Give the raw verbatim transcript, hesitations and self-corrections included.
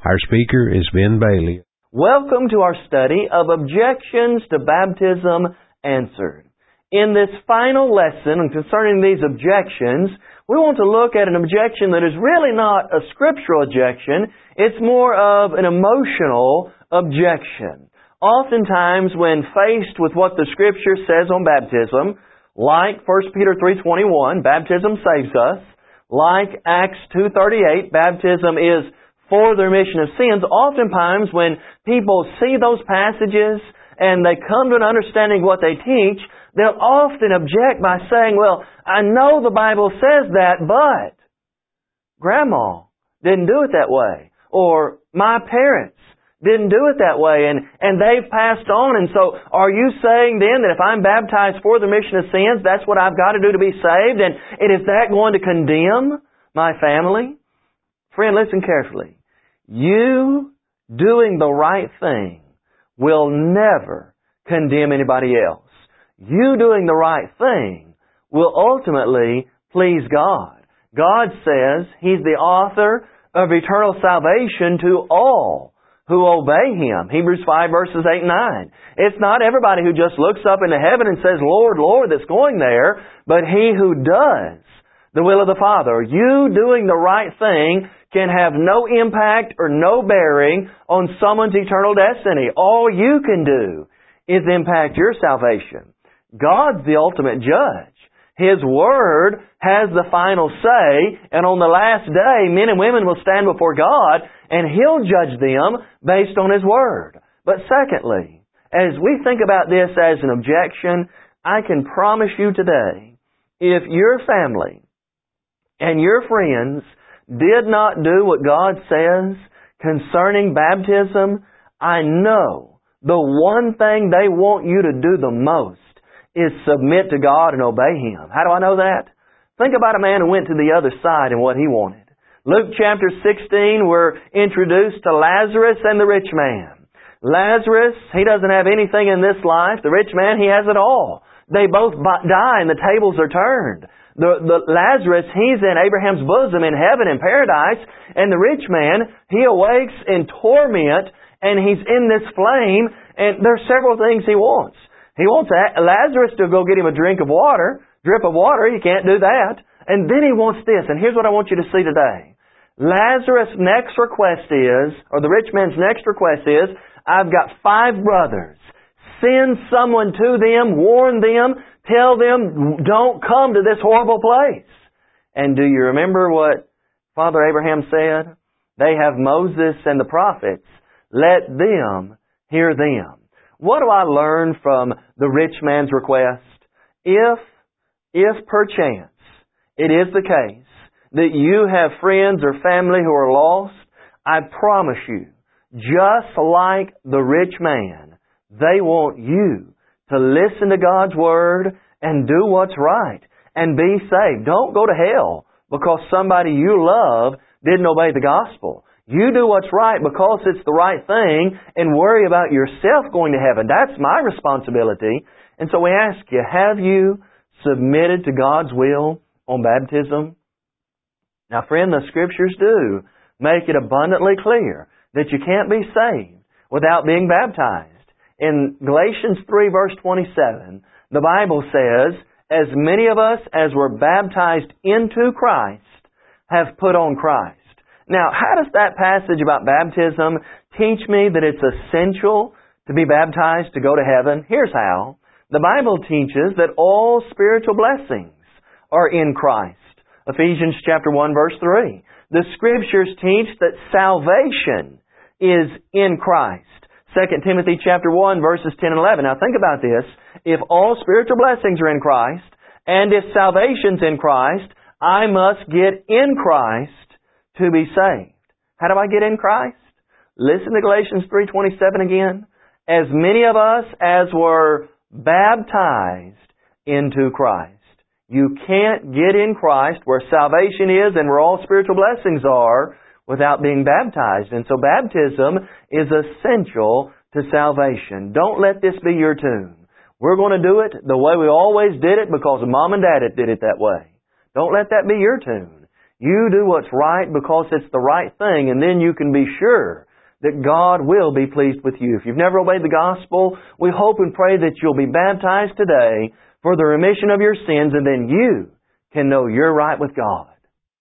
Our speaker is Ben Bailey. Welcome to our study of Objections to Baptism Answered. In this final lesson concerning these objections, we want to look at an objection that is really not a scriptural objection. It's more of an emotional objection. Oftentimes when faced with what the Scripture says on baptism, like First Peter three twenty-one, baptism saves us, like Acts two thirty-eight, baptism is for the remission of sins, oftentimes when people see those passages and they come to an understanding of what they teach, they'll often object by saying, well, I know the Bible says that, but Grandma didn't do it that way. Or my parents didn't do it that way, and, and they've passed on. And so are you saying then that if I'm baptized for the remission of sins, that's what I've got to do to be saved? And, and is that going to condemn my family? Friend, listen carefully. You doing the right thing will never condemn anybody else. You doing the right thing will ultimately please God. God says He's the author of eternal salvation to all who obey Him. Hebrews five verses eight and nine. It's not everybody who just looks up into heaven and says, Lord, Lord, that's going there, but he who does the will of the Father. You doing the right thing can have no impact or no bearing on someone's eternal destiny. All you can do is impact your salvation. God's the ultimate judge. His Word has the final say, and on the last day, men and women will stand before God, and He'll judge them based on His Word. But secondly, as we think about this as an objection, I can promise you today, if your family and your friends did not do what God says concerning baptism, I know the one thing they want you to do the most is submit to God and obey Him. How do I know that? Think about a man who went to the other side and what he wanted. Luke chapter sixteen, we're introduced to Lazarus and the rich man. Lazarus, he doesn't have anything in this life. The rich man, he has it all. They both die and the tables are turned. The, the Lazarus, he's in Abraham's bosom in heaven in paradise, and the rich man, he awakes in torment and he's in this flame, and there's several things he wants. He wants Lazarus to go get him a drink of water, drip of water. He can't do that. And then he wants this. And here's what I want you to see today. Lazarus' next request is, or the rich man's next request is, I've got five brothers. Send someone to them, warn them, tell them, don't come to this horrible place. And do you remember what Father Abraham said? They have Moses and the prophets. Let them hear them. What do I learn from the rich man's request? If, if perchance it is the case that you have friends or family who are lost, I promise you, just like the rich man, they want you to listen to God's Word and do what's right and be saved. Don't go to hell because somebody you love didn't obey the gospel. You do what's right because it's the right thing and worry about yourself going to heaven. That's my responsibility. And so we ask you, have you submitted to God's will on baptism? Now, friend, the Scriptures do make it abundantly clear that you can't be saved without being baptized. In Galatians three verse twenty-seven, the Bible says, as many of us as were baptized into Christ have put on Christ. Now, how does that passage about baptism teach me that it's essential to be baptized to go to heaven? Here's how. The Bible teaches that all spiritual blessings are in Christ. Ephesians chapter one verse three. The Scriptures teach that salvation is in Christ. Second Timothy chapter one verses ten and eleven. Now think about this. If all spiritual blessings are in Christ, and if salvation's in Christ, I must get in Christ to be saved. How do I get in Christ? Listen to Galatians three twenty-seven again. As many of us as were baptized into Christ. You can't get in Christ where salvation is and where all spiritual blessings are without being baptized. And so baptism is essential to salvation. Don't let this be your tune. We're going to do it the way we always did it because Mom and Dad did it that way. Don't let that be your tune. You do what's right because it's the right thing, and then you can be sure that God will be pleased with you. If you've never obeyed the gospel, we hope and pray that you'll be baptized today for the remission of your sins, and then you can know you're right with God.